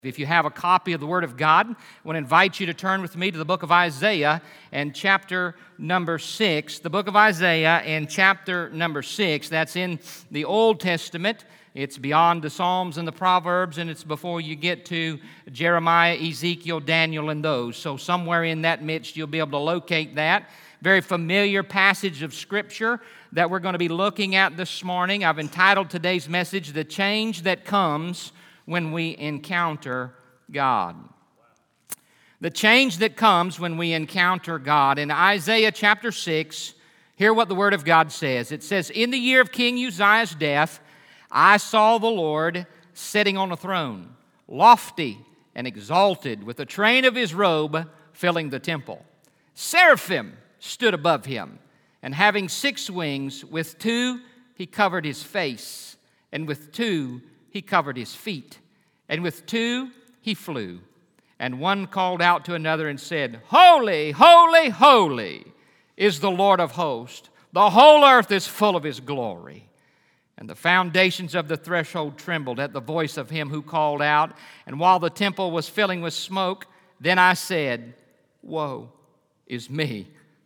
If you have a copy of the Word of God, I want to invite you to turn with me to the book of Isaiah and chapter number 6. The book of Isaiah and chapter number 6, that's in the Old Testament. It's beyond the Psalms and the Proverbs, and it's before you get to Jeremiah, Ezekiel, Daniel, and those. So somewhere in that midst, you'll be able to locate that. Very familiar passage of Scripture that we're going to be looking at this morning. I've entitled today's message, The Change That Comes When We Encounter God. The change that comes when we encounter God. In Isaiah chapter 6, hear what the Word of God says. It says, "In the year of King Uzziah's death, I saw the Lord sitting on a throne, lofty and exalted, with the train of his robe filling the temple. Seraphim stood above him, and having 6 wings, with 2 he covered his face, and with 2 he covered his feet, and with 2 he flew. And one called out to another and said, Holy, holy, holy is the Lord of hosts. The whole earth is full of his glory. And the foundations of the threshold trembled at the voice of him who called out. And while the temple was filling with smoke, then I said, Woe is me,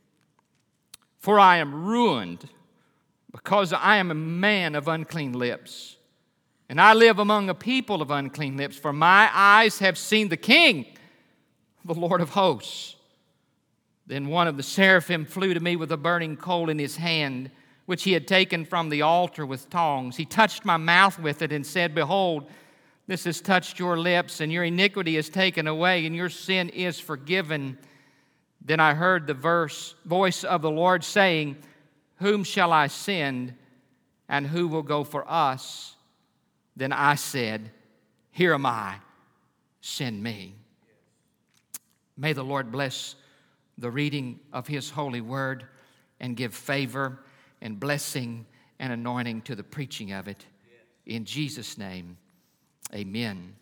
for I am ruined, because I am a man of unclean lips. And I live among a people of unclean lips, for my eyes have seen the King, the Lord of hosts. Then one of the seraphim flew to me with a burning coal in his hand, which he had taken from the altar with tongs. He touched my mouth with it and said, Behold, this has touched your lips, and your iniquity is taken away, and your sin is forgiven. Then I heard the voice of the Lord saying, Whom shall I send, and who will go for us? Then I said, Here am I, send me." May the Lord bless the reading of His holy word and give favor and blessing and anointing to the preaching of it. In Jesus' name, amen.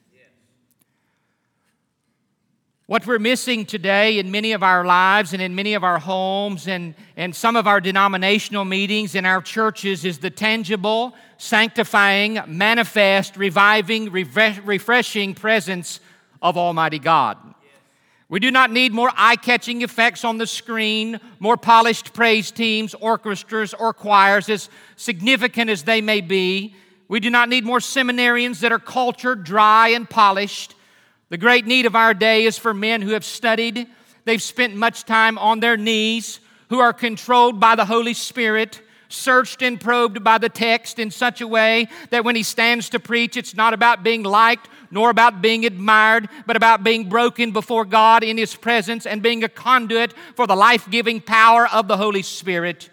What we're missing today in many of our lives and in many of our homes and some of our denominational meetings in our churches is the tangible, sanctifying, manifest, reviving, refreshing presence of Almighty God. We do not need more eye-catching effects on the screen, more polished praise teams, orchestras, or choirs, as significant as they may be. We do not need more seminarians that are cultured, dry, and polished. The great need of our day is for men who have studied, they've spent much time on their knees, who are controlled by the Holy Spirit, searched and probed by the text in such a way that when he stands to preach, it's not about being liked nor about being admired, but about being broken before God in His presence and being a conduit for the life-giving power of the Holy Spirit.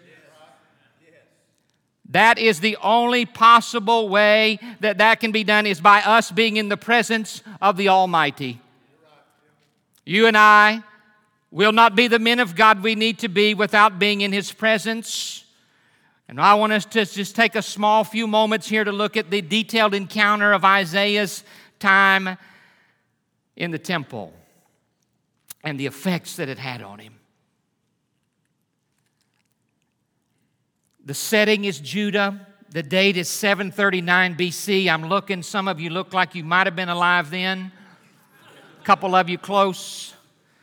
That is the only possible way that can be done, is by us being in the presence of the Almighty. You and I will not be the men of God we need to be without being in His presence. And I want us to just take a small few moments here to look at the detailed encounter of Isaiah's time in the temple and the effects that it had on him. The setting is Judah. The date is 739 BC. I'm looking, some of you look like you might have been alive then. A couple of you close.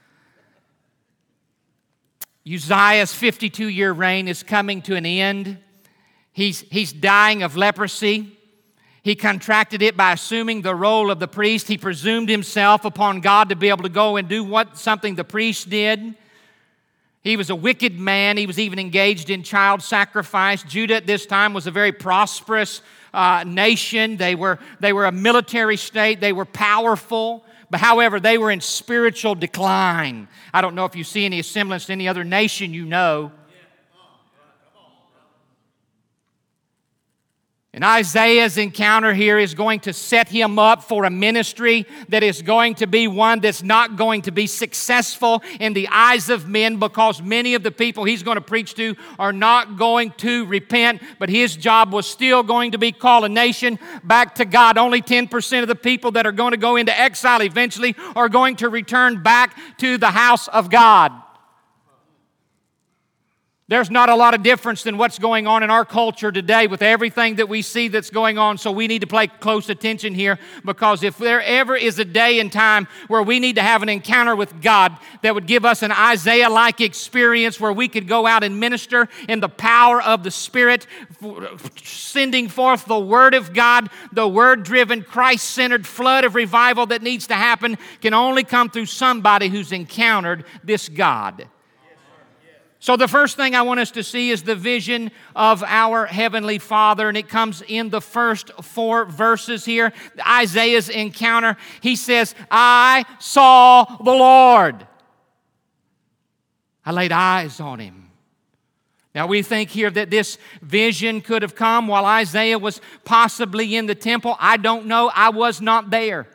Uzziah's 52-year reign is coming to an end. He's dying of leprosy. He contracted it by assuming the role of the priest. He presumed himself upon God to be able to go and do something the priest did. He was a wicked man. He was even engaged in child sacrifice. Judah at this time was a very prosperous nation. They were a military state. They were powerful. But however, they were in spiritual decline. I don't know if you see any semblance to any other nation you know. And Isaiah's encounter here is going to set him up for a ministry that is going to be one that's not going to be successful in the eyes of men, because many of the people he's going to preach to are not going to repent, but his job was still going to be call a nation back to God. Only 10% of the people that are going to go into exile eventually are going to return back to the house of God. There's not a lot of difference than what's going on in our culture today with everything that we see that's going on, so we need to pay close attention here, because if there ever is a day and time where we need to have an encounter with God that would give us an Isaiah-like experience where we could go out and minister in the power of the Spirit, sending forth the Word of God, the Word-driven, Christ-centered flood of revival that needs to happen, can only come through somebody who's encountered this God. So the first thing I want us to see is the vision of our Heavenly Father, and it comes in the first 4 verses here. Isaiah's encounter, he says, I saw the Lord. I laid eyes on Him. Now we think here that this vision could have come while Isaiah was possibly in the temple. I don't know. I was not there.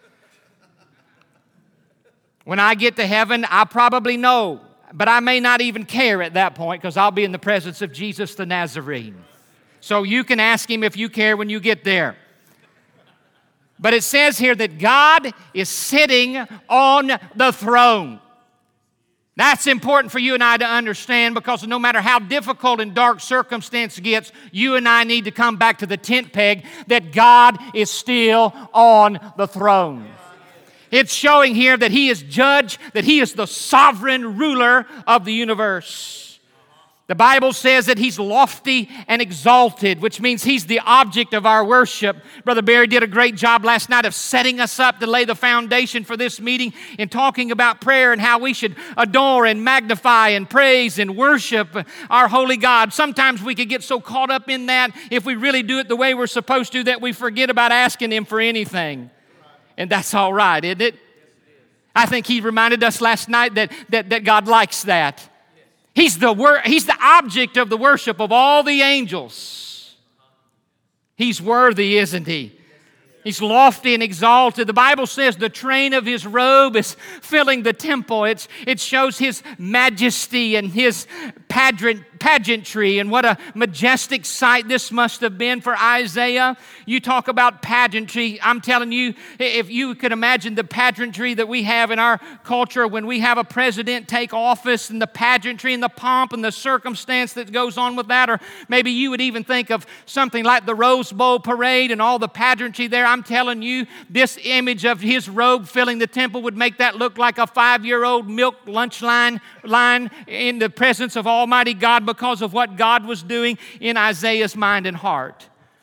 When I get to heaven, I probably know. But I may not even care at that point, because I'll be in the presence of Jesus the Nazarene. So you can ask Him if you care when you get there. But it says here that God is sitting on the throne. That's important for you and I to understand, because no matter how difficult and dark circumstance gets, you and I need to come back to the tent peg that God is still on the throne. It's showing here that He is judge, that He is the sovereign ruler of the universe. The Bible says that He's lofty and exalted, which means He's the object of our worship. Brother Barry did a great job last night of setting us up to lay the foundation for this meeting and talking about prayer and how we should adore and magnify and praise and worship our holy God. Sometimes we could get so caught up in that, if we really do it the way we're supposed to, that we forget about asking Him for anything. And that's all right, isn't it? I think He reminded us last night that God likes that. He's the object of the worship of all the angels. He's worthy, isn't He? He's lofty and exalted. The Bible says the train of His robe is filling the temple. It shows His majesty and His pageantry, and what a majestic sight this must have been for Isaiah. You talk about pageantry. I'm telling you, if you could imagine the pageantry that we have in our culture when we have a president take office, and the pageantry and the pomp and the circumstance that goes on with that, or maybe you would even think of something like the Rose Bowl parade and all the pageantry there. I'm telling you, this image of His robe filling the temple would make that look like a 5-year-old milk lunch line in the presence of Almighty God, because of what God was doing in Isaiah's mind and heart.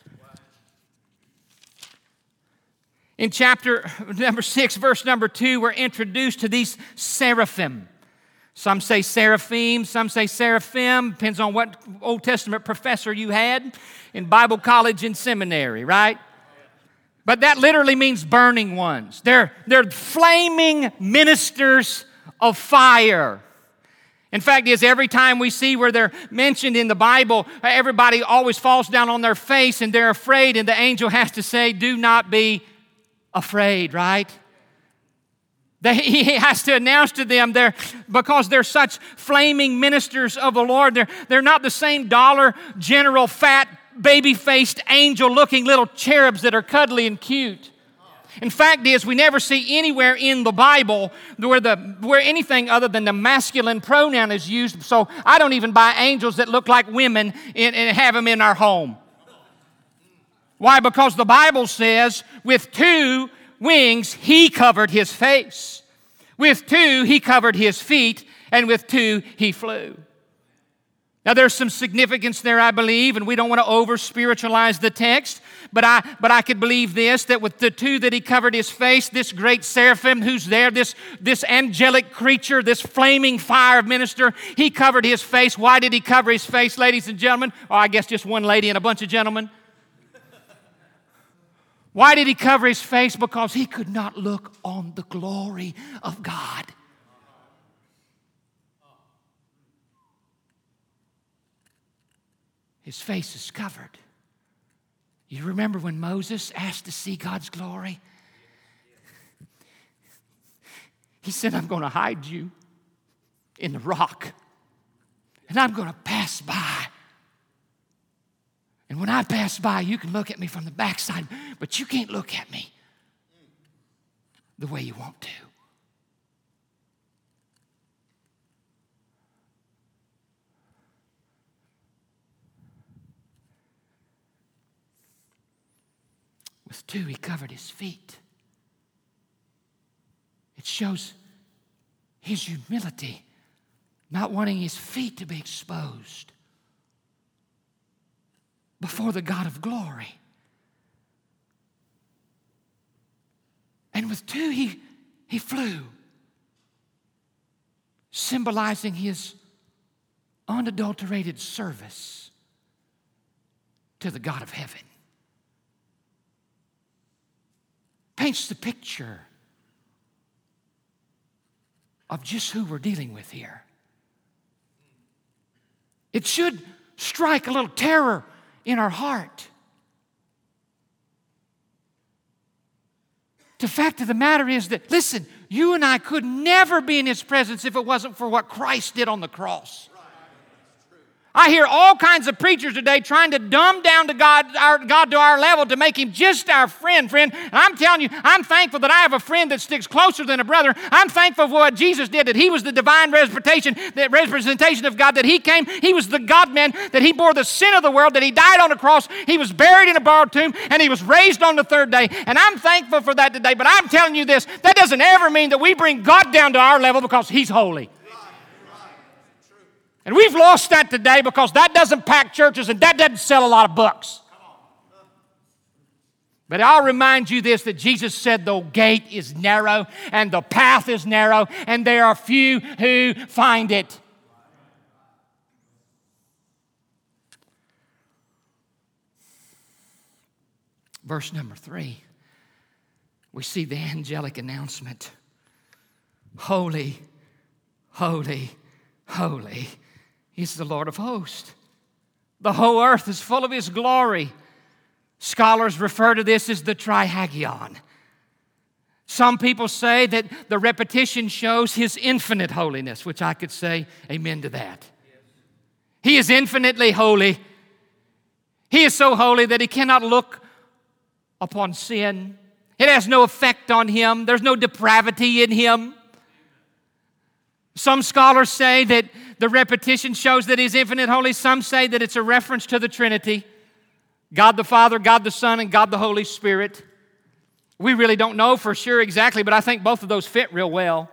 In chapter number 6, verse number 2, we're introduced to these seraphim. Some say seraphim, some say seraphim. Depends on what Old Testament professor you had in Bible college and seminary, right? But that literally means burning ones. They're flaming ministers of fire. In fact, every time we see where they're mentioned in the Bible, everybody always falls down on their face and they're afraid, and the angel has to say, do not be afraid, right? He has to announce to them, because they're such flaming ministers of the Lord, they're not the same Dollar General fat, baby-faced, angel-looking little cherubs that are cuddly and cute. In fact, we never see anywhere in the Bible where anything other than the masculine pronoun is used. So I don't even buy angels that look like women and have them in our home. Why? Because the Bible says, with 2 wings He covered His face. With 2 He covered His feet, and with 2 He flew. Now, there's some significance there, I believe, and we don't want to over-spiritualize the text, but I could believe this, that with the 2 that He covered His face, this great seraphim who's there, this angelic creature, this flaming fire minister, He covered His face. Why did He cover His face, ladies and gentlemen? Or I guess just one lady and a bunch of gentlemen. Why did He cover His face? Because He could not look on the glory of God. His face is covered. You remember when Moses asked to see God's glory? He said, I'm going to hide you in the rock, and I'm going to pass by. And when I pass by, you can look at me from the backside, but you can't look at me the way you want to. With two, he covered his feet. It shows his humility, not wanting his feet to be exposed before the God of glory. And with two, he flew, symbolizing his unadulterated service to the God of heaven. Paints the picture of just who we're dealing with here. It should strike a little terror in our heart. The fact of the matter is that, listen, you and I could never be in His presence if it wasn't for what Christ did on the cross. I hear all kinds of preachers today trying to dumb down to God to our level to make Him just our friend. And I'm telling you, I'm thankful that I have a friend that sticks closer than a brother. I'm thankful for what Jesus did, that He was the divine representation of God, that He came, He was the God-man, that He bore the sin of the world, that He died on a cross, He was buried in a borrowed tomb, and He was raised on the third day. And I'm thankful for that today. But I'm telling you this, that doesn't ever mean that we bring God down to our level because He's holy. And we've lost that today because that doesn't pack churches and that doesn't sell a lot of books. But I'll remind you this, that Jesus said the gate is narrow and the path is narrow and there are few who find it. Verse number 3, we see the angelic announcement. Holy, holy, holy is the Lord of hosts. The whole earth is full of His glory. Scholars refer to this as the Trihagion. Some people say that the repetition shows His infinite holiness, which I could say amen to that. He is infinitely holy. He is so holy that He cannot look upon sin. It has no effect on Him. There's no depravity in Him. Some scholars say that the repetition shows that He's infinite holy. Some say that it's a reference to the Trinity, God the Father, God the Son, and God the Holy Spirit. We really don't know for sure exactly, but I think both of those fit real well.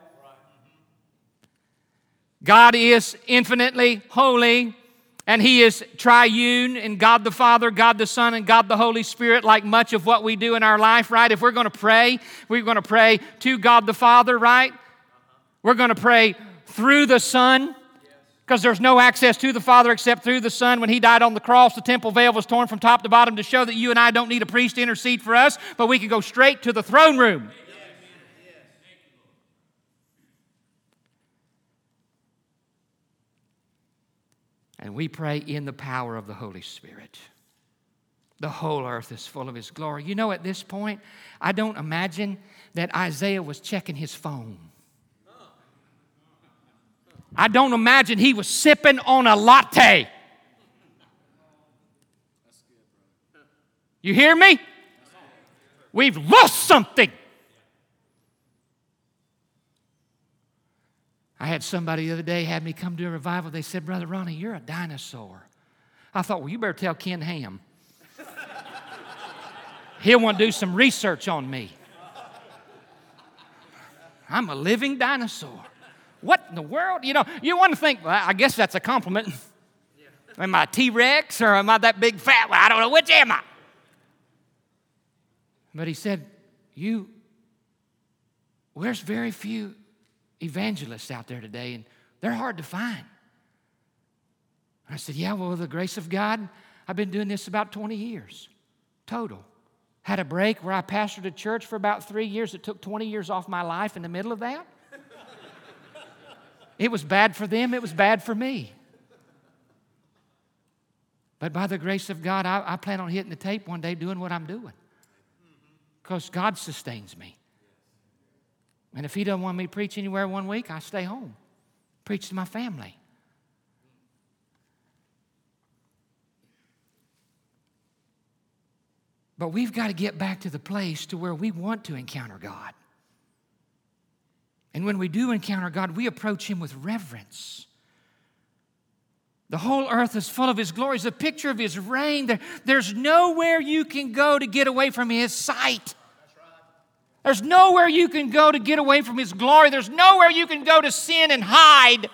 God is infinitely holy, and He is triune in God the Father, God the Son, and God the Holy Spirit, like much of what we do in our life, right? If we're going to pray, we're going to pray to God the Father, right? We're going to pray through the Son, because there's no access to the Father except through the Son. When He died on the cross, the temple veil was torn from top to bottom to show that you and I don't need a priest to intercede for us, but we can go straight to the throne room. And we pray in the power of the Holy Spirit. The whole earth is full of His glory. You know, at this point, I don't imagine that Isaiah was checking his phone. I don't imagine he was sipping on a latte. You hear me? We've lost something. I had somebody the other day had me come to a revival. They said, Brother Ronnie, you're a dinosaur. I thought, well, you better tell Ken Ham. He'll want to do some research on me. I'm a living dinosaur. What in the world? You know, you want to think, well, I guess that's a compliment. Am I a T-Rex or am I that big fat one? I don't know. Which am I? But he said, there's very few evangelists out there today, and they're hard to find. I said, yeah, well, with the grace of God, I've been doing this about 20 years, total. Had a break where I pastored a church for about 3 years. It took 20 years off my life in the middle of that. It was bad for them. It was bad for me. But by the grace of God, I plan on hitting the tape one day doing what I'm doing. Because God sustains me. And if He doesn't want me to preach anywhere 1 week, I stay home. Preach to my family. But we've got to get back to the place to where we want to encounter God. And when we do encounter God, we approach Him with reverence. The whole earth is full of His glory. It's a picture of His reign. There's nowhere you can go to get away from His sight. There's nowhere you can go to get away from His glory. There's nowhere you can go to sin and hide.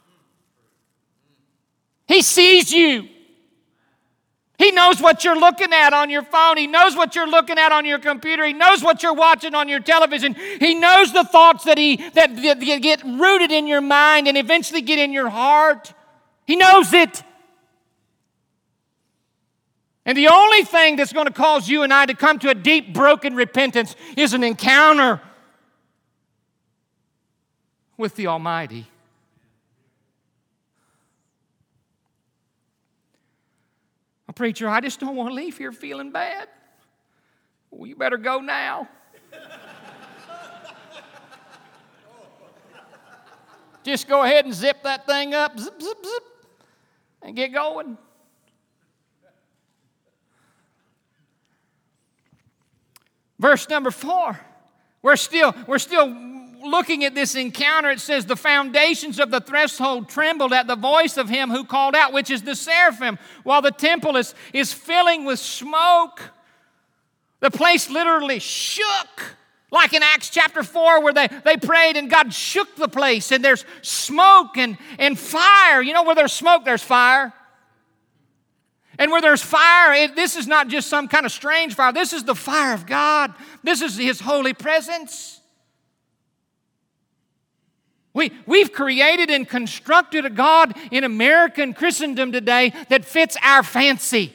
He sees you. He knows what you're looking at on your phone. He knows what you're looking at on your computer. He knows what you're watching on your television. He knows the thoughts that get rooted in your mind and eventually get in your heart. He knows it. And the only thing that's going to cause you and I to come to a deep, broken repentance is an encounter with the Almighty. A preacher, I just don't want to leave here feeling bad. Well, you better go now. Just go ahead and zip that thing up, zip, zip, zip, and get going. Verse number 4. We're still looking at this encounter. It says, the foundations of the threshold trembled at the voice of Him who called out, which is the seraphim, while the temple is filling with smoke. The place literally shook, like in Acts chapter 4 where they prayed and God shook the place, and there's smoke and fire. You know, where there's smoke, there's fire. And where there's fire, this is not just some kind of strange fire. This is the fire of God. This is His holy presence. We've created and constructed a God in American Christendom today that fits our fancy.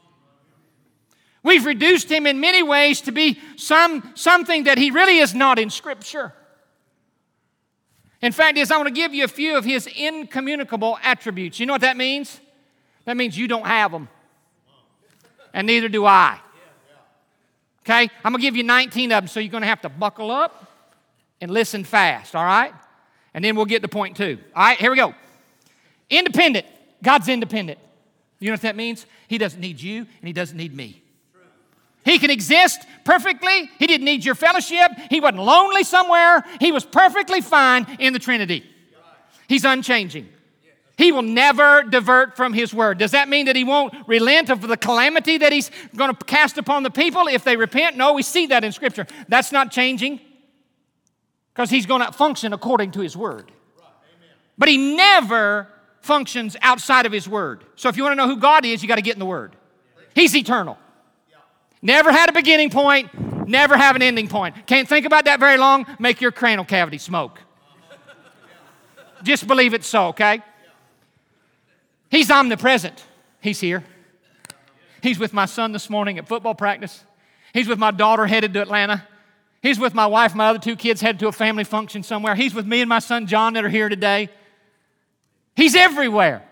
We've reduced Him in many ways to be something that He really is not in Scripture. In fact, I want to give you a few of His incommunicable attributes. You know what that means? That means you don't have them. And neither do I. Okay? I'm going to give you 19 of them, so you're going to have to buckle up and listen fast, all right? And then we'll get to point 2. All right, here we go. Independent. God's independent. You know what that means? He doesn't need you, and He doesn't need me. He can exist perfectly. He didn't need your fellowship. He wasn't lonely somewhere. He was perfectly fine in the Trinity. He's unchanging. He will never divert from His word. Does that mean that He won't relent of the calamity that He's going to cast upon the people if they repent? No, we see that in Scripture. That's not changing because He's going to function according to His word. But He never functions outside of His word. So if you want to know who God is, you got to get in the word. He's eternal. Never had a beginning point, never have an ending point. Can't think about that very long, make your cranial cavity smoke. Just believe it's so, okay? He's omnipresent. He's here. He's with my son this morning at football practice. He's with my daughter headed to Atlanta. He's with my wife, my other 2 kids headed to a family function somewhere. He's with me and my son John that are here today. He's everywhere.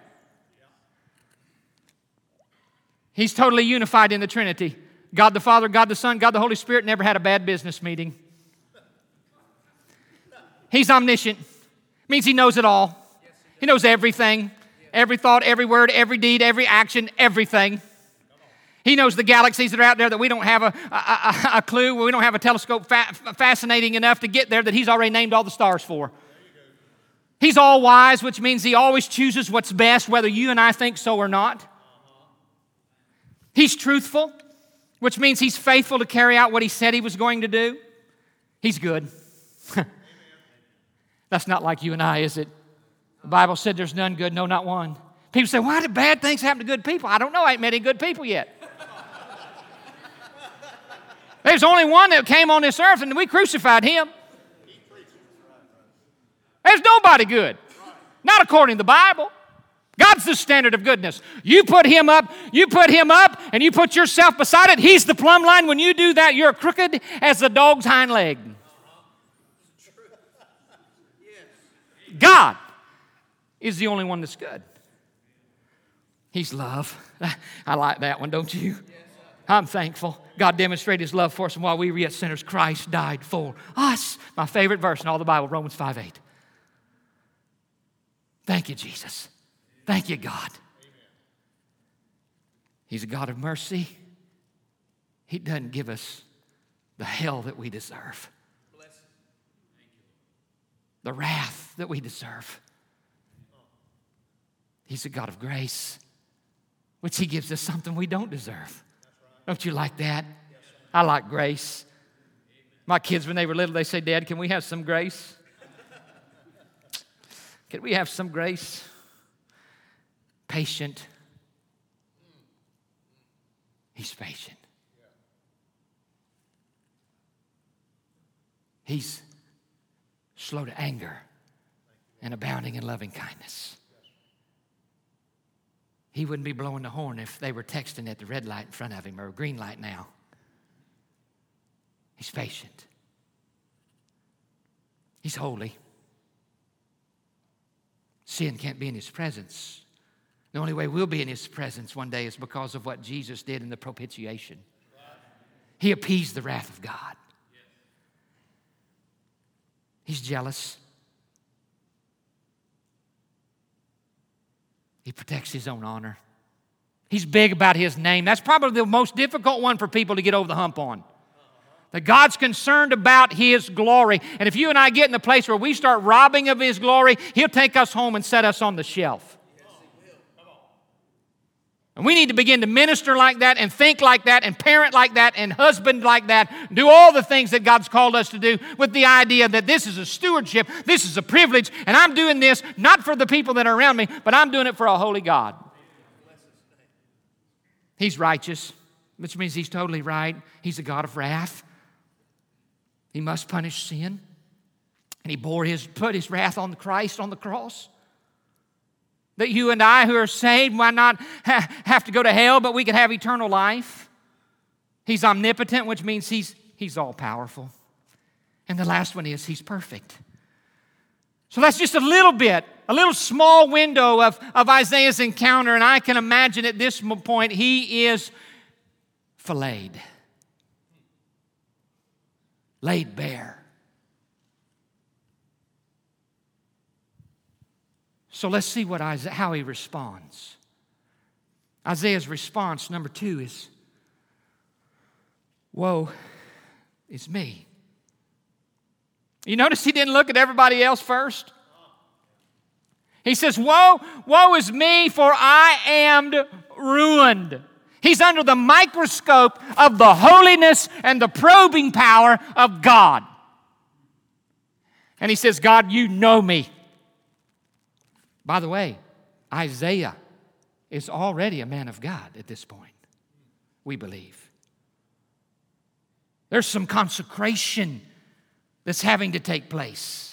He's totally unified in the Trinity. God the Father, God the Son, God the Holy Spirit never had a bad business meeting. He's omniscient. Means He knows it all. He knows everything. Every thought, every word, every deed, every action, everything. He knows the galaxies that are out there that we don't have a clue. We don't have a telescope fascinating enough to get there that He's already named all the stars for. He's all wise, which means He always chooses what's best, whether you and I think so or not. He's truthful, which means He's faithful to carry out what He said He was going to do. He's good. That's not like you and I, is it? The Bible said there's none good, no, not one. People say, why do bad things happen to good people? I don't know. I ain't met any good people yet. There's only one that came on this earth, and we crucified Him. There's nobody good. Not according to the Bible. God's the standard of goodness. You put Him up, and you put yourself beside it. He's the plumb line. When you do that, you're crooked as the dog's hind leg. God is the only one that's good. He's love. I like that one, don't you? I'm thankful. God demonstrated His love for us, and while we were yet sinners, Christ died for us. My favorite verse in all the Bible, Romans 5:8. Thank you, Jesus. Thank you, God. He's a God of mercy. He doesn't give us the hell that we deserve, the wrath that we deserve. He's a God of grace, which He gives us something we don't deserve. Don't you like that? I like grace. My kids, when they were little, they say, Dad, can we have some grace? Can we have some grace? Patient. He's patient. He's slow to anger and abounding in loving kindness. He wouldn't be blowing the horn if they were texting at the red light in front of him or a green light now. He's patient. He's holy. Sin can't be in His presence. The only way we'll be in His presence one day is because of what Jesus did in the propitiation. He appeased the wrath of God. He's jealous. He protects His own honor. He's big about His name. That's probably the most difficult one for people to get over the hump on. That God's concerned about His glory. And if you and I get in the place where we start robbing of His glory, He'll take us home and set us on the shelf. And we need to begin to minister like that and think like that and parent like that and husband like that. Do all the things that God's called us to do with the idea that this is a stewardship, this is a privilege, and I'm doing this not for the people that are around me, but I'm doing it for a holy God. He's righteous, which means He's totally right. He's a God of wrath. He must punish sin. And He put His wrath on Christ on the cross. That you and I who are saved might not have to go to hell, but we could have eternal life. He's omnipotent, which means He's all-powerful. And the last one is He's perfect. So that's just a little small window of Isaiah's encounter, and I can imagine at this point he is filleted, laid bare. So let's see how he responds. Isaiah's response, number 2, is, woe is me. You notice he didn't look at everybody else first? He says, woe is me, for I am ruined. He's under the microscope of the holiness and the probing power of God. And he says, God, you know me. By the way, Isaiah is already a man of God at this point, we believe. There's some consecration that's having to take place.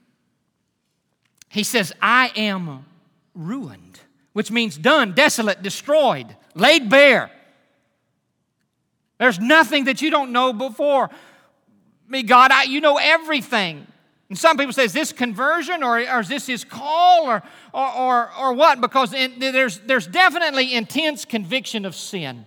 He says, I am ruined, which means done, desolate, destroyed, laid bare. There's nothing that you don't know before me, God. You know everything. And some people say, is this conversion or is this his call or what? Because there's definitely intense conviction of sin.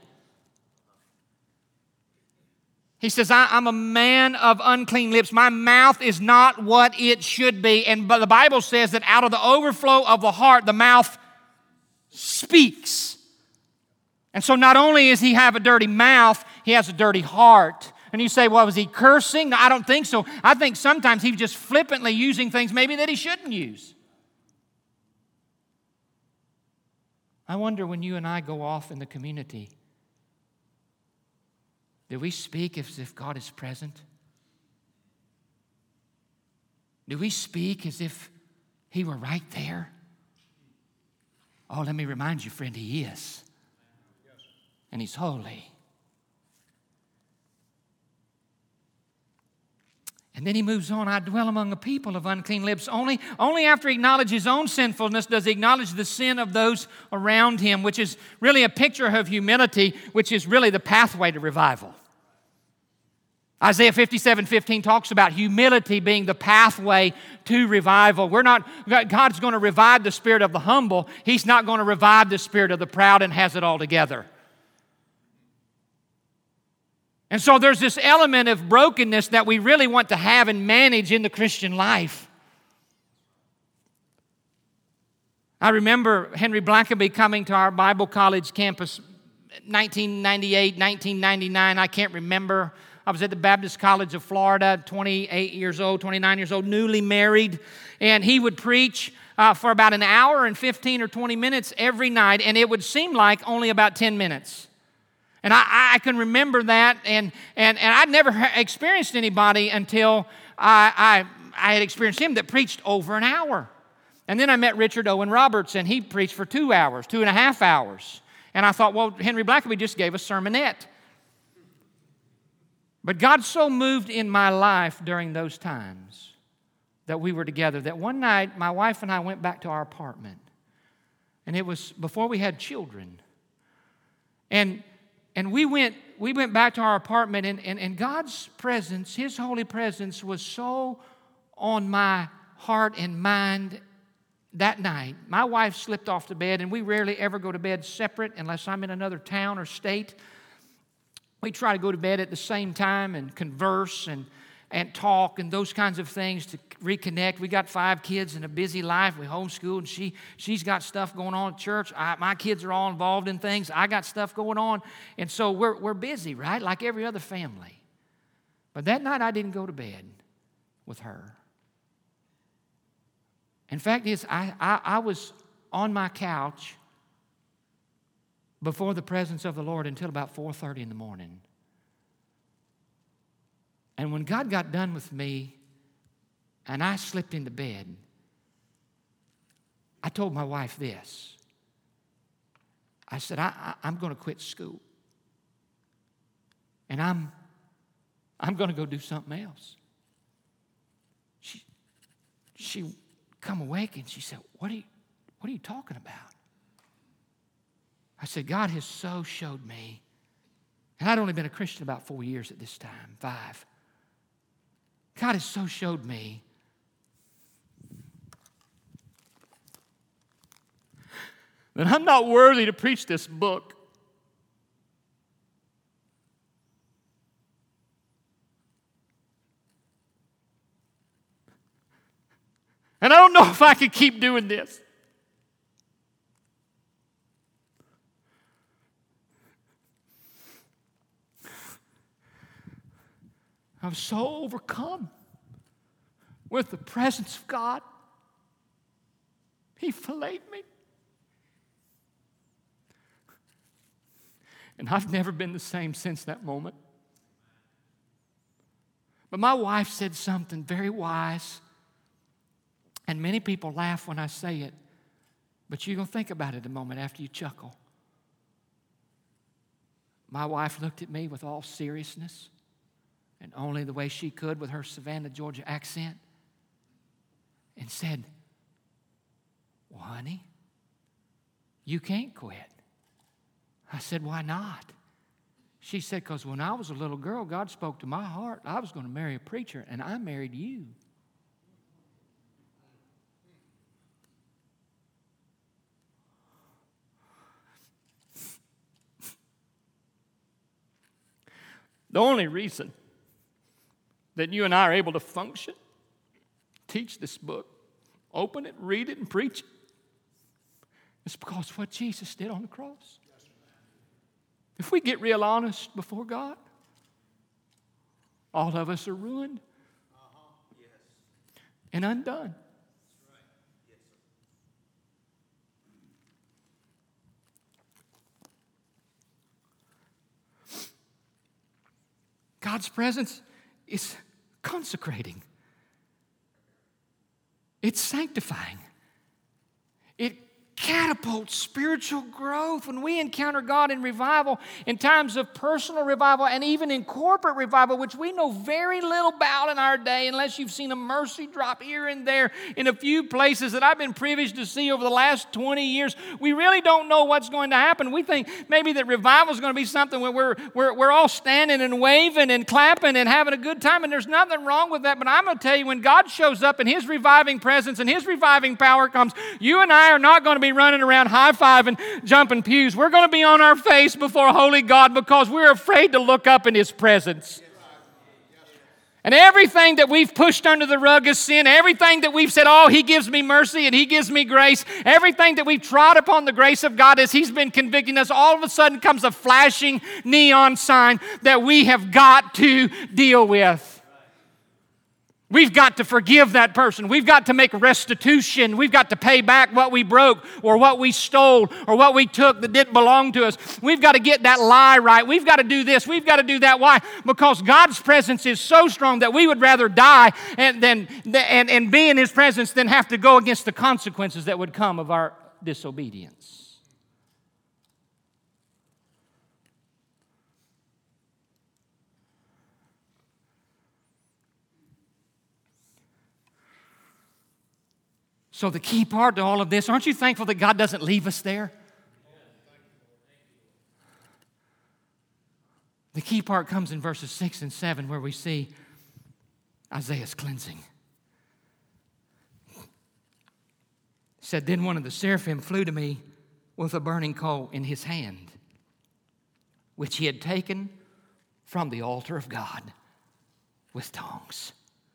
He says, I'm a man of unclean lips. My mouth is not what it should be. And the Bible says that out of the overflow of the heart, the mouth speaks. And so not only does he have a dirty mouth, he has a dirty heart. And you say, well, was he cursing? No, I don't think so. I think sometimes he was just flippantly using things maybe that he shouldn't use. I wonder when you and I go off in the community, do we speak as if God is present? Do we speak as if He were right there? Oh, let me remind you, friend, He is. And He's holy. And then he moves on, I dwell among a people of unclean lips. Only after he acknowledges his own sinfulness does he acknowledge the sin of those around him, which is really a picture of humility, which is really the pathway to revival. Isaiah 57:15 talks about humility being the pathway to revival. God's going to revive the spirit of the humble. He's not going to revive the spirit of the proud and has it all together. And so there's this element of brokenness that we really want to have and manage in the Christian life. I remember Henry Blackaby coming to our Bible college campus 1998, 1999, I can't remember. I was at the Baptist College of Florida, 28 years old, 29 years old, newly married. And he would preach for about an hour and 15 or 20 minutes every night, and it would seem like only about 10 minutes. And I can remember that, and I'd never experienced anybody until I had experienced him that preached over an hour. And then I met Richard Owen Roberts, and he preached for 2 hours, 2.5 hours. And I thought, well, Henry Blackaby just gave a sermonette. But God so moved in my life during those times that we were together that one night my wife and I went back to our apartment. And it was before we had children. And we went back to our apartment, and God's presence, His holy presence, was so on my heart and mind that night. My wife slipped off the bed, and we rarely ever go to bed separate unless I'm in another town or state. We try to go to bed at the same time and converse and talk and those kinds of things to reconnect. We got 5 kids and a busy life. We homeschool, and she's got stuff going on at church. My kids are all involved in things. I got stuff going on. And so we're busy, right? Like every other family. But that night I didn't go to bed with her. In fact, I was on my couch before the presence of the Lord until about 4:30 in the morning. And when God got done with me and I slipped into bed, I told my wife this. I said, I'm going to quit school. And I'm going to go do something else. She come awake and she said, what are you talking about? I said, God has so showed me. And I'd only been a Christian about 4 years at this time, 5. God has so showed me that I'm not worthy to preach this book. And I don't know if I can keep doing this. I was so overcome with the presence of God. He filleted me. And I've never been the same since that moment. But my wife said something very wise. And many people laugh when I say it. But you're going to think about it a moment after you chuckle. My wife looked at me with all seriousness, and only the way she could with her Savannah, Georgia accent, and said, well, honey, you can't quit. I said, why not? She said, because when I was a little girl, God spoke to my heart. I was going to marry a preacher, and I married you. The only reason that you and I are able to function, teach this book, open it, read it, and preach it, is because of what Jesus did on the cross. If we get real honest before God, all of us are ruined and undone. God's presence is consecrating. It's sanctifying. It catapults spiritual growth. When we encounter God in revival, in times of personal revival and even in corporate revival, which we know very little about in our day unless you've seen a mercy drop here and there in a few places that I've been privileged to see over the last 20 years, we really don't know what's going to happen. We think maybe that revival is going to be something where we're all standing and waving and clapping and having a good time, and there's nothing wrong with that. But I'm going to tell you, when God shows up and His reviving presence and His reviving power comes, you and I are not going to be running around high-fiving, jumping pews. We're going to be on our face before holy God because we're afraid to look up in His presence. And everything that we've pushed under the rug as sin, everything that we've said, oh, He gives me mercy and He gives me grace, everything that we've trod upon the grace of God as He's been convicting us, all of a sudden comes a flashing neon sign that we have got to deal with. We've got to forgive that person. We've got to make restitution. We've got to pay back what we broke or what we stole or what we took that didn't belong to us. We've got to get that lie right. We've got to do this. We've got to do that. Why? Because God's presence is so strong that we would rather die and be in His presence than have to go against the consequences that would come of our disobedience. So the key part to all of this, aren't you thankful that God doesn't leave us there? The key part comes in verses 6 and 7 where we see Isaiah's cleansing. He said, then one of the seraphim flew to me with a burning coal in his hand, which he had taken from the altar of God with tongs.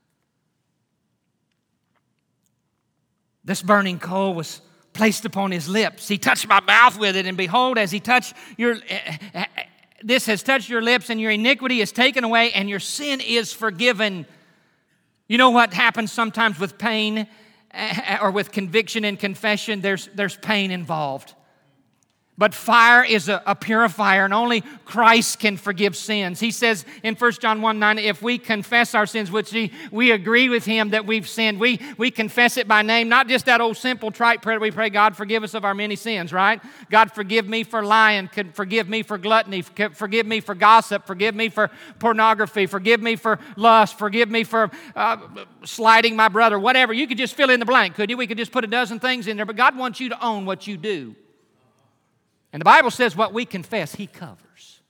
This burning coal was placed upon his lips. He touched my mouth with it, and behold, as he touched this has touched your lips, and your iniquity is taken away, and your sin is forgiven. You know what happens sometimes with pain or with conviction and confession? There's pain involved. But fire is a purifier, and only Christ can forgive sins. He says in 1 John 1:9, if we confess our sins, which we agree with Him that we've sinned, we confess it by name, not just that old simple trite prayer we pray, God forgive us of our many sins, right? God forgive me for lying, forgive me for gluttony, forgive me for gossip, forgive me for pornography, forgive me for lust, forgive me for slighting my brother, whatever. You could just fill in the blank, could you? We could just put a dozen things in there, but God wants you to own what you do. And the Bible says what we confess, He covers.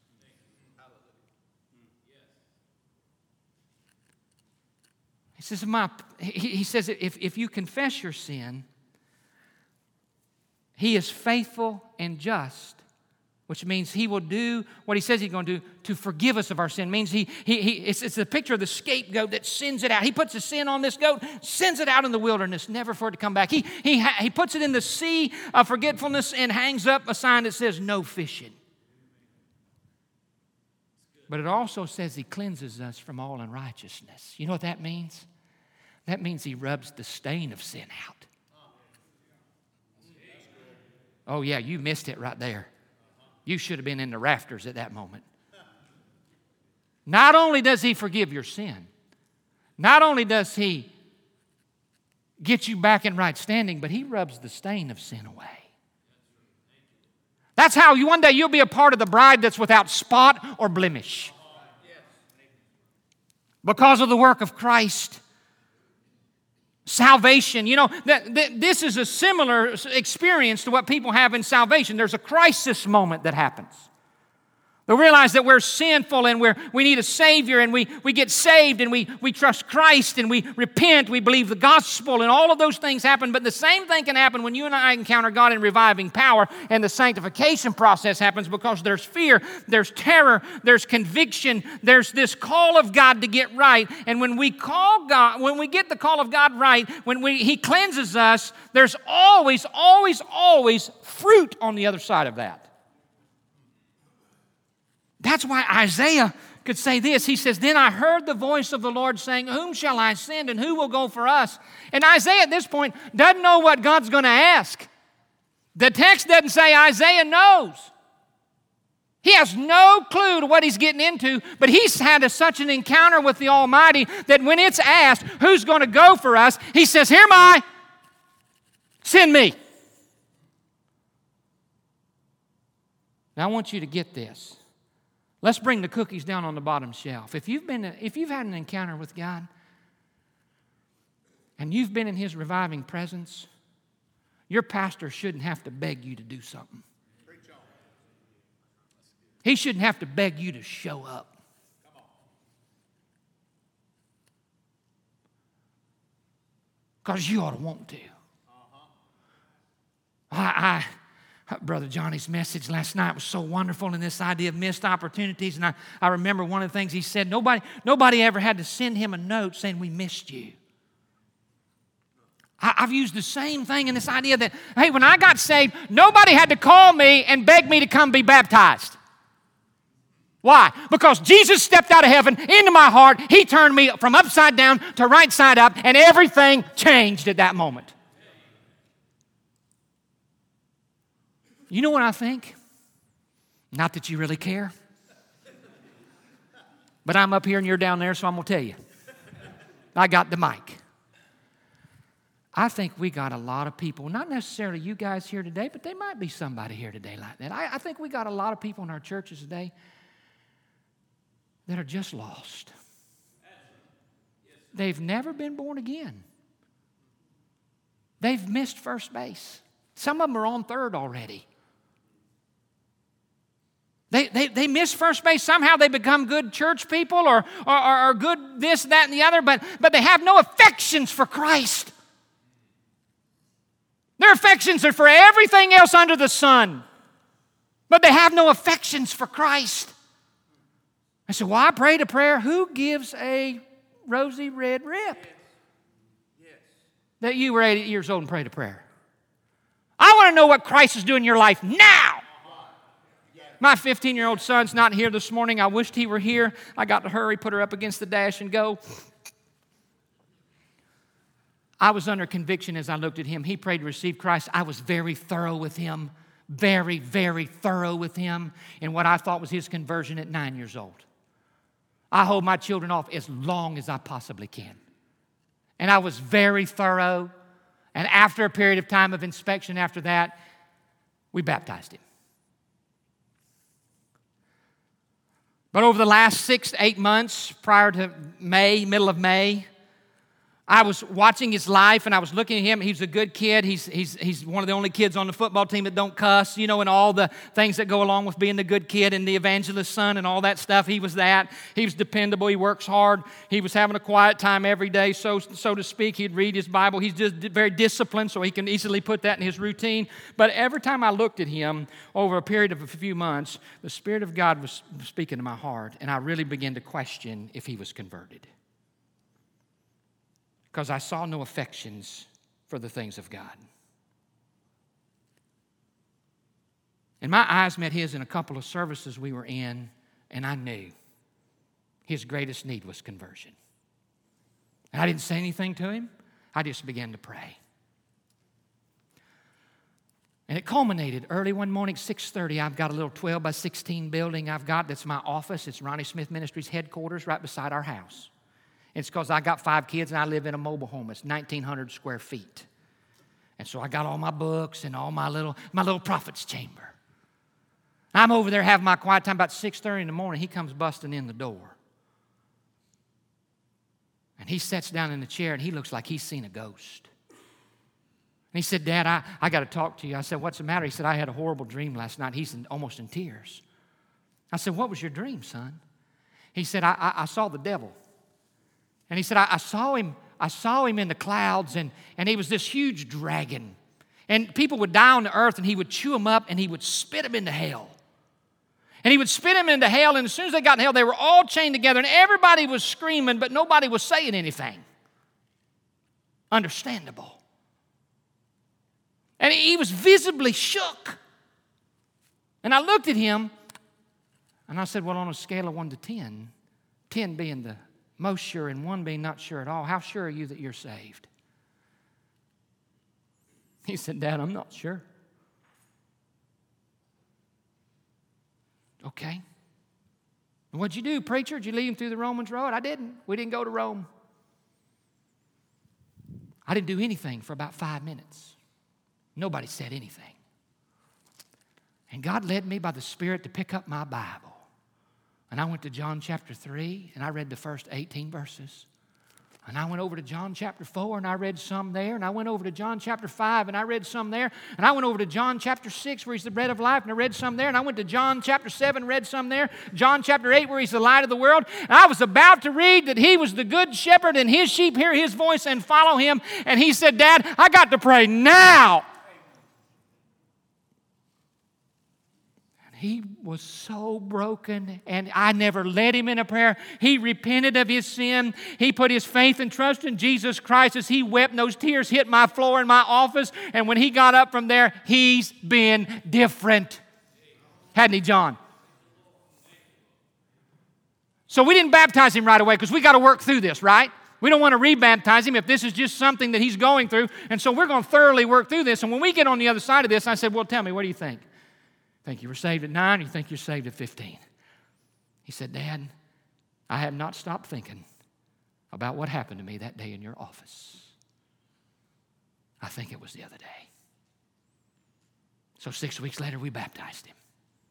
He says if you confess your sin, He is faithful and just, which means He will do what He says He's going to do to forgive us of our sin. It means it's a picture of the scapegoat that sends it out. He puts the sin on this goat, sends it out in the wilderness, never for it to come back. He puts it in the sea of forgetfulness and hangs up a sign that says no fishing. But it also says He cleanses us from all unrighteousness. You know what that means? That means He rubs the stain of sin out. Oh yeah, you missed it right there. You should have been in the rafters at that moment. Not only does He forgive your sin, not only does He get you back in right standing, but He rubs the stain of sin away. That's how one day you'll be a part of the bride that's without spot or blemish. Because of the work of Christ. Salvation, this is a similar experience to what people have in salvation. There's a crisis moment that happens. They realize that we're sinful and we need a Savior, and we get saved and we trust Christ and we repent, we believe the gospel, and all of those things happen. But the same thing can happen when you and I encounter God in reviving power, and the sanctification process happens because there's fear, there's terror, there's conviction, there's this call of God to get right. And when we call God, when we get the call of God right, when He cleanses us, there's always, always, always fruit on the other side of that. That's why Isaiah could say this. He says, then I heard the voice of the Lord saying, whom shall I send and who will go for us? And Isaiah at this point doesn't know what God's going to ask. The text doesn't say Isaiah knows. He has no clue to what he's getting into, but he's had such an encounter with the Almighty that when it's asked, who's going to go for us? He says, here am I, send me. Now I want you to get this. Let's bring the cookies down on the bottom shelf. If you've had an encounter with God and you've been in His reviving presence, your pastor shouldn't have to beg you to do something. He shouldn't have to beg you to show up. Because you ought to want to. Brother Johnny's message last night was so wonderful in this idea of missed opportunities. And I remember one of the things he said, nobody ever had to send him a note saying, we missed you. I've used the same thing in this idea that, hey, when I got saved, nobody had to call me and beg me to come be baptized. Why? Because Jesus stepped out of heaven into my heart. He turned me from upside down to right side up, and everything changed at that moment. You know what I think? Not that you really care. But I'm up here and you're down there, so I'm going to tell you. I got the mic. I think we got a lot of people, not necessarily you guys here today, but there might be somebody here today like that. I think we got a lot of people in our churches today that are just lost. They've never been born again. They've missed first base. Some of them are on third already. They miss first base. Somehow they become good church people or good this, that, and the other, but they have no affections for Christ. Their affections are for everything else under the sun, but they have no affections for Christ. I said, well, I prayed a prayer. Who gives a rosy red rip that you were 8 years old and prayed a prayer? I want to know what Christ is doing in your life now. My 15-year-old son's not here this morning. I wished he were here. I got to hurry, put her up against the dash, and go. I was under conviction as I looked at him. He prayed to receive Christ. I was very thorough with him, very, very thorough with him in what I thought was his conversion at 9 years old. I hold my children off as long as I possibly can. And I was very thorough. And after a period of time of inspection after that, we baptized him. But over the last 6 to 8 months prior to May, middle of May, I was watching his life and I was looking at him. He's a good kid. He's one of the only kids on the football team that don't cuss, and all the things that go along with being the good kid and the evangelist's son and all that stuff. He was that. He was dependable. He works hard. He was having a quiet time every day, so to speak. He'd read his Bible. He's just very disciplined, so he can easily put that in his routine. But every time I looked at him over a period of a few months, the Spirit of God was speaking to my heart, and I really began to question if he was converted. Because I saw no affections for the things of God. And my eyes met his in a couple of services we were in, and I knew his greatest need was conversion. And I didn't say anything to him. I just began to pray. And it culminated early one morning, 6:30. I've got a little 12 by 16 building that's my office. It's Ronnie Smith Ministries headquarters right beside our house. It's because I got 5 kids and I live in a mobile home. It's 1,900 square feet. And so I got all my books and all my little prophet's chamber. I'm over there having my quiet time about 6:30 in the morning. He comes busting in the door. And he sits down in the chair and he looks like he's seen a ghost. And he said, Dad, I got to talk to you. I said, what's the matter? He said, I had a horrible dream last night. He's almost in tears. I said, what was your dream, son? He said, I saw the devil. And he said, I saw him in the clouds, and he was this huge dragon. And people would die on the earth, and he would chew them up, and he would spit them into hell. And he would spit them into hell, and as soon as they got in hell, they were all chained together, and everybody was screaming, but nobody was saying anything. Understandable. And he was visibly shook. And I looked at him, and I said, well, on a scale of 1 to 10, 10 being the most sure and 1 being not sure at all, how sure are you that you're saved? He said, Dad, I'm not sure. Okay. And what'd you do, preacher? Did you lead him through the Romans road? I didn't. We didn't go to Rome. I didn't do anything for about 5 minutes. Nobody said anything. And God led me by the Spirit to pick up my Bible. And I went to John chapter 3, and I read the first 18 verses. And I went over to John chapter 4, and I read some there. And I went over to John chapter 5, and I read some there. And I went over to John chapter 6, where he's the bread of life, and I read some there. And I went to John chapter 7, read some there. John chapter 8, where he's the light of the world. And I was about to read that he was the good shepherd, and his sheep hear his voice and follow him. And he said, Dad, I got to pray now. He was so broken, and I never led him in a prayer. He repented of his sin. He put his faith and trust in Jesus Christ as he wept, and those tears hit my floor in my office. And when he got up from there, he's been different. Hadn't he, John? So we didn't baptize him right away because we got to work through this, right? We don't want to rebaptize him if this is just something that he's going through. And so we're going to thoroughly work through this. And when we get on the other side of this, I said, well, tell me, what do you think? Think you were saved at 9 or you think you're saved at 15? He said, Dad, I have not stopped thinking about what happened to me that day in your office. I think it was the other day. So 6 weeks later, we baptized him.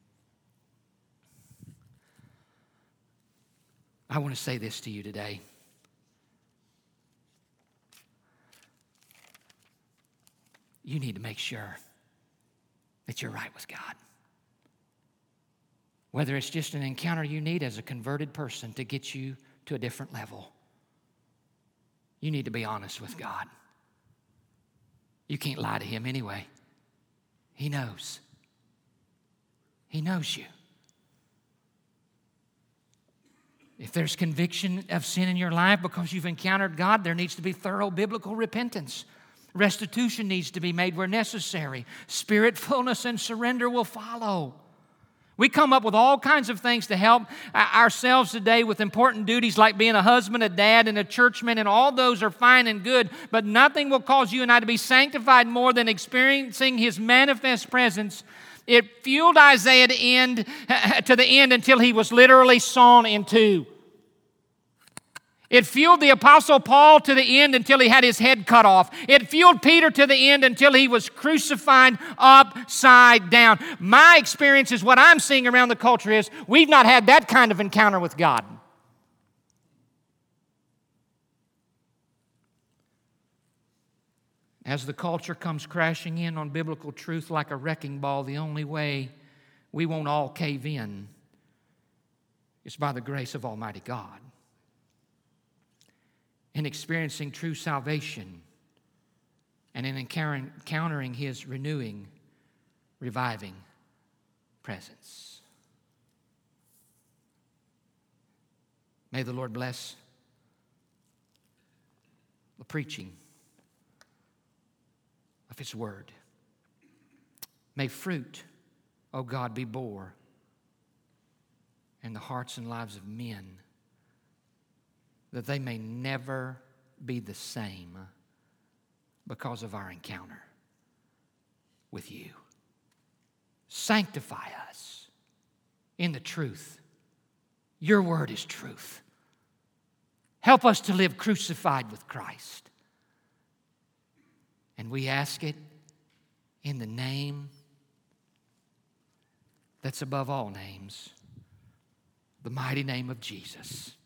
I want to say this to you today. You need to make sure that you're right with God. Whether it's just an encounter you need as a converted person to get you to a different level, you need to be honest with God. You can't lie to Him anyway. He knows. He knows you. If there's conviction of sin in your life because you've encountered God, there needs to be thorough biblical repentance. Restitution needs to be made where necessary. Spirit fullness and surrender will follow. We come up with all kinds of things to help ourselves today with important duties like being a husband, a dad, and a churchman, and all those are fine and good, but nothing will cause you and I to be sanctified more than experiencing His manifest presence. It fueled Isaiah to the end until he was literally sawn in two. It fueled the Apostle Paul to the end until he had his head cut off. It fueled Peter to the end until he was crucified upside down. My experience is what I'm seeing around the culture is we've not had that kind of encounter with God. As the culture comes crashing in on biblical truth like a wrecking ball, the only way we won't all cave in is by the grace of Almighty God. In experiencing true salvation and in encountering His renewing, reviving presence. May the Lord bless the preaching of His Word. May fruit, O God, be bore in the hearts and lives of men, that they may never be the same because of our encounter with You. Sanctify us in the truth. Your word is truth. Help us to live crucified with Christ. And we ask it in the name that's above all names, the mighty name of Jesus.